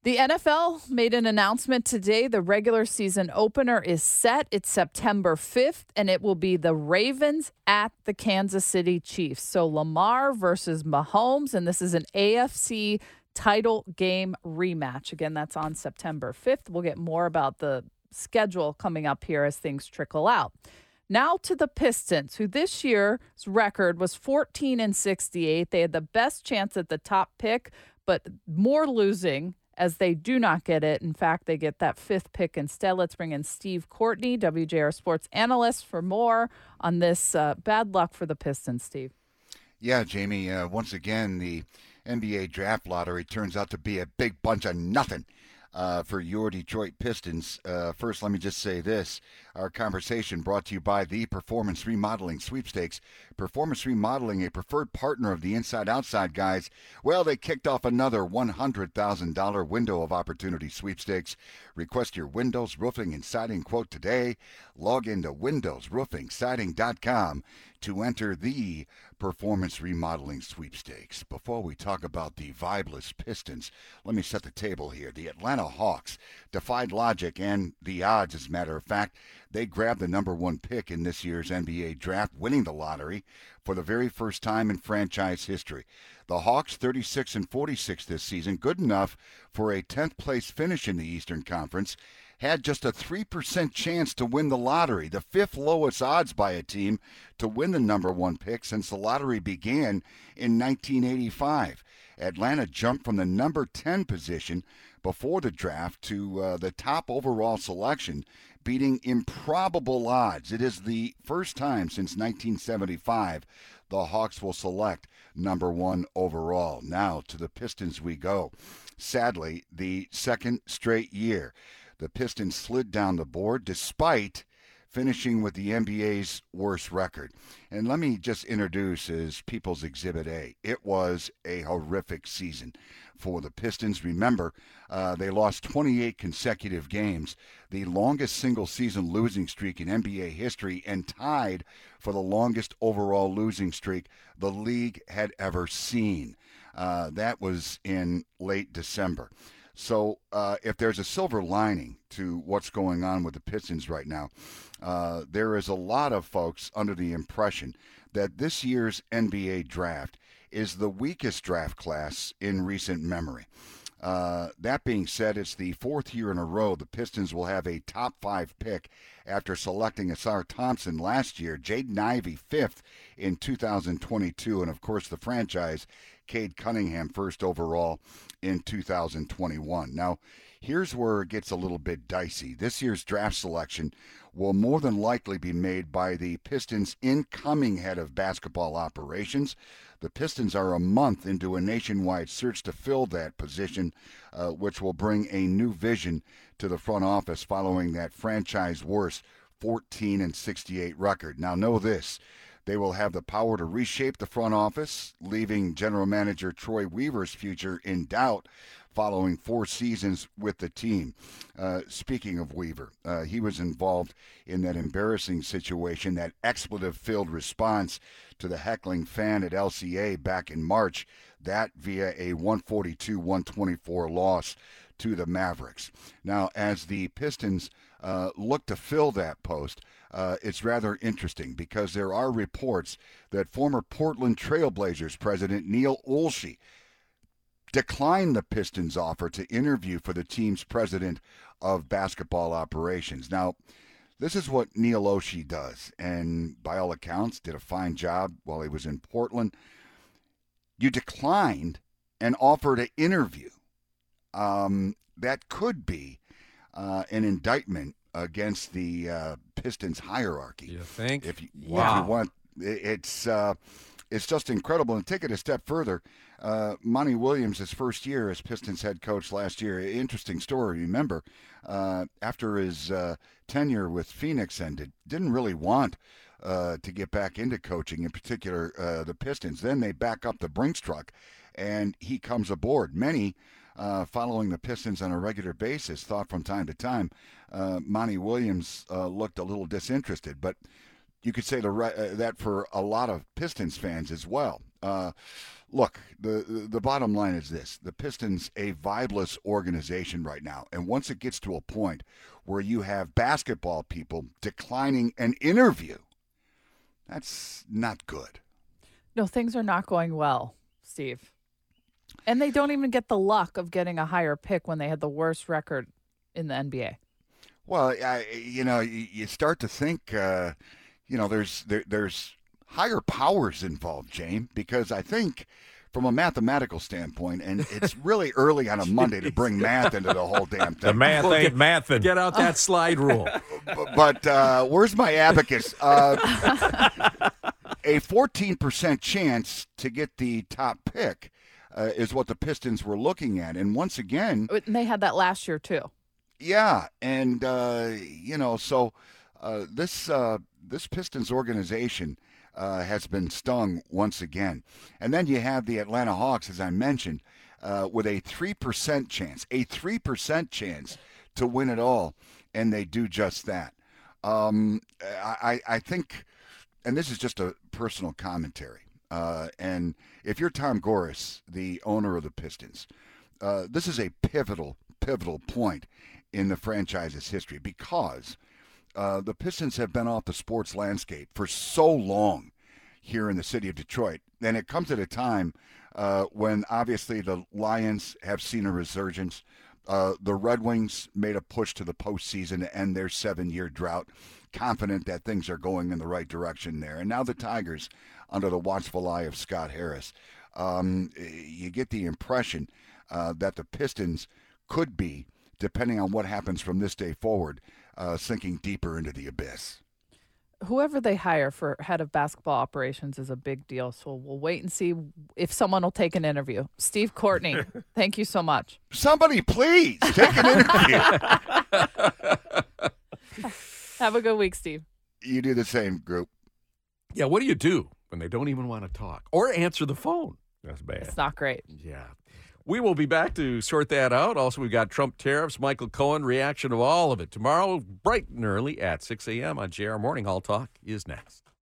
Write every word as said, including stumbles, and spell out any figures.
The N F L made an announcement today. The regular season opener is set. It's September fifth, and it will be the Ravens at the Kansas City Chiefs. So Lamar versus Mahomes, and this is an A F C title game rematch. Again, that's on September fifth. We'll get more about the schedule coming up here as things trickle out. Now to the Pistons, who this year's record was fourteen and sixty-eight. They had the best chance at the top pick, but more losing as they do not get it. In fact, they get that fifth pick instead. Let's bring in Steve Courtney, W J R Sports analyst, for more on this. Uh, bad luck for the Pistons, Steve. Yeah, Jamie, uh, once again, the N B A draft lottery turns out to be a big bunch of nothing uh, for your Detroit Pistons. Uh, first, let me just say this. Our conversation brought to you by the Performance Remodeling Sweepstakes. Performance Remodeling, a preferred partner of the Inside Outside guys. Well, they kicked off another one hundred thousand dollars window of opportunity sweepstakes. Request your windows, roofing, and siding quote today. Log into windows roofing siding dot com to enter the Performance Remodeling Sweepstakes. Before we talk about the vibeless Pistons, let me set the table here. The Atlanta Hawks defied logic and the odds, as a matter of fact. They grabbed the number one pick in this year's N B A draft, winning the lottery for the very first time in franchise history. The Hawks, thirty-six and forty-six this season, good enough for a tenth place finish in the Eastern Conference, had just a three percent chance to win the lottery, the fifth lowest odds by a team to win the number one pick since the lottery began in nineteen eighty-five. Atlanta jumped from the number ten position before the draft to uh, the top overall selection, beating improbable odds. It is the first time since nineteen seventy-five the Hawks will select number one overall. Now to the Pistons we go. Sadly, the second straight year, the Pistons slid down the board despite finishing with the N B A's worst record. And let me just introduce as People's Exhibit A. It was a horrific season for the Pistons. Remember, uh, they lost twenty-eight consecutive games, the longest single-season losing streak in N B A history, and tied for the longest overall losing streak the league had ever seen. Uh, that was in late December. So uh, if there's a silver lining to what's going on with the Pistons right now, uh, there is a lot of folks under the impression that this year's N B A draft is the weakest draft class in recent memory. Uh, that being said, it's the fourth year in a row the Pistons will have a top five pick after selecting Asar Thompson last year, Jaden Ivey fifth in two thousand twenty-two, and of course the franchise, Cade Cunningham first overall in two thousand twenty-one. Now, here's where it gets a little bit dicey. This year's draft selection will more than likely be made by the Pistons' incoming head of basketball operations. The Pistons are a month into a nationwide search to fill that position, uh, which will bring a new vision to the front office following that franchise worst fourteen and sixty-eight record. Now, know this. They will have the power to reshape the front office, leaving general manager Troy Weaver's future in doubt following four seasons with the team. Uh, speaking of Weaver, uh, he was involved in that embarrassing situation, that expletive-filled response to the heckling fan at L C A back in March, that via a one forty-two one twenty-four loss to the Mavericks. Now, as the Pistons uh, look to fill that post, Uh, it's rather interesting because there are reports that former Portland Trailblazers president Neil Olshey declined the Pistons' offer to interview for the team's president of basketball operations. Now, this is what Neil Olshey does, and by all accounts did a fine job while he was in Portland. You declined an offer to interview. Um, that could be uh, an indictment against the uh, Pistons hierarchy. You think? If you, wow. if you want, it's uh, it's just incredible. And take it a step further, uh, Monty Williams, his first year as Pistons head coach last year, interesting story. Remember, uh, after his uh, tenure with Phoenix ended, didn't really want uh, to get back into coaching, in particular uh, the Pistons. Then they back up the Brinks truck, and he comes aboard. Many Uh, following the Pistons on a regular basis, thought from time to time uh, Monty Williams uh, looked a little disinterested. But you could say the uh, that for a lot of Pistons fans as well. Uh, look, the the bottom line is this: the Pistons a vibeless organization right now, and once it gets to a point where you have basketball people declining an interview, that's not good. No, things are not going well, Steve. And they don't even get the luck of getting a higher pick when they had the worst record in the N B A. Well, I, you know, you, you start to think, uh, you know, there's there, there's higher powers involved, James, because I think from a mathematical standpoint, and it's really early on a Monday to bring math into the whole damn thing. The math Well, ain't get, mathin'. Get out that slide rule. But uh, where's my abacus? Uh, a fourteen percent chance to get the top pick uh, is what the Pistons were looking at. And once again, And they had that last year, too. yeah, and, uh, you know, so uh, this uh, this Pistons organization uh, has been stung once again. And then you have the Atlanta Hawks, as I mentioned, uh, with a three percent chance, a three percent chance to win it all, and they do just that. Um, I, I think, and this is just a personal commentary, uh, and if you're Tom Gores, the owner of the Pistons, uh, this is a pivotal, pivotal point in the franchise's history because uh, the Pistons have been off the sports landscape for so long here in the city of Detroit. And it comes at a time uh, when obviously the Lions have seen a resurgence. Uh, the Red Wings made a push to the postseason to end their seven-year drought, confident that things are going in the right direction there. And now the Tigers, under the watchful eye of Scott Harris, um, you get the impression uh, that the Pistons could be, depending on what happens from this day forward, uh, sinking deeper into the abyss. Whoever they hire for head of basketball operations is a big deal. So we'll wait and see if someone will take an interview. Steve Courtney, thank you so much. Somebody please take an interview. Have a good week, Steve. You do the same, group. Yeah, what do you do when they don't even want to talk or answer the phone? That's bad. It's not great. Yeah. We will be back to sort that out. Also, we've got Trump tariffs, Michael Cohen, reaction to all of it. Tomorrow, bright and early at six a.m. on J R Morning. Hall Talk is next.